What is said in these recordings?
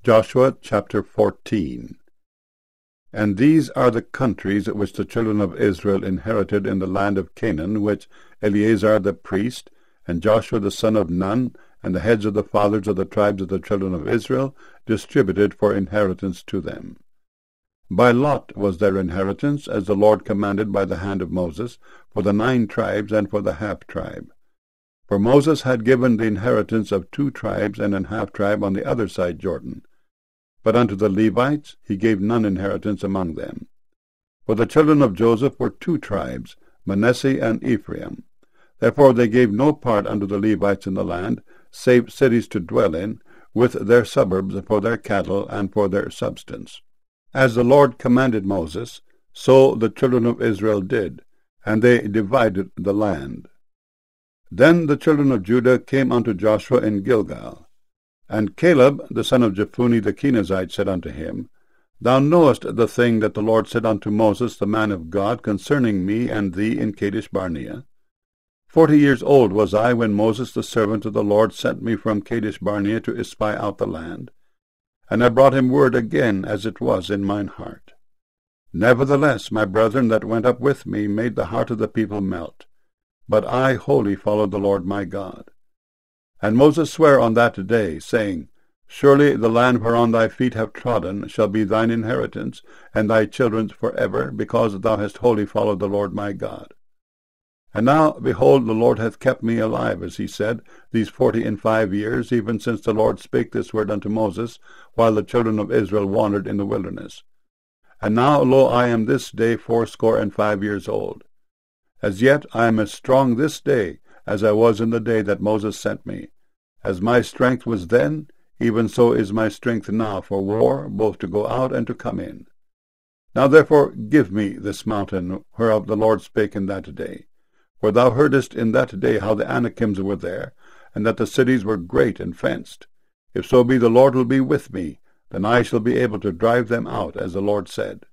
Joshua chapter 14. And these are the countries which the children of Israel inherited in the land of Canaan, which Eleazar the priest, and Joshua the son of Nun, and the heads of the fathers of the tribes of the children of Israel, distributed for inheritance to them. By lot was their inheritance, as the Lord commanded by the hand of Moses, for the 9 tribes and for the half-tribe. For Moses had given the inheritance of 2 tribes and an half-tribe on the other side Jordan. But unto the Levites he gave none inheritance among them. For the children of Joseph were 2 tribes, Manasseh and Ephraim. Therefore they gave no part unto the Levites in the land, save cities to dwell in, with their suburbs for their cattle and for their substance. As the Lord commanded Moses, so the children of Israel did, and they divided the land. Then the children of Judah came unto Joshua in Gilgal. And Caleb the son of Jephunneh the Kenizzite said unto him, Thou knowest the thing that the Lord said unto Moses the man of God concerning me and thee in Kadesh-barnea. 40 years old was I when Moses the servant of the Lord sent me from Kadesh-barnea to espy out the land. And I brought him word again as it was in mine heart. Nevertheless my brethren that went up with me made the heart of the people melt. But I wholly followed the Lord my God. And Moses sware on that day, saying, Surely the land whereon thy feet have trodden shall be thine inheritance, and thy children's for ever, because thou hast wholly followed the Lord my God. And now, behold, the Lord hath kept me alive, as he said, these 45 years, even since the Lord spake this word unto Moses, while the children of Israel wandered in the wilderness. And now, lo, I am this day 85 years old. As yet I am as strong this day as I was in the day that Moses sent me. As my strength was then, even so is my strength now for war, both to go out and to come in. Now therefore give me this mountain, whereof the Lord spake in that day. For thou heardest in that day how the Anakims were there, and that the cities were great and fenced. If so be the Lord will be with me, then I shall be able to drive them out, as the Lord said.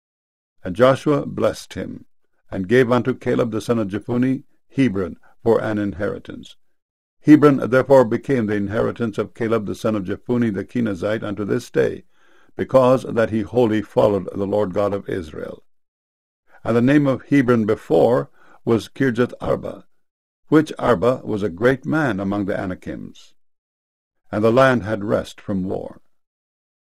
And Joshua blessed him, and gave unto Caleb the son of Jephunneh Hebron for an inheritance. Hebron therefore became the inheritance of Caleb the son of Jephunneh the Kenizzite unto this day, because that he wholly followed the Lord God of Israel. And the name of Hebron before was Kirjath-arba, which Arba was a great man among the Anakims. And the land had rest from war.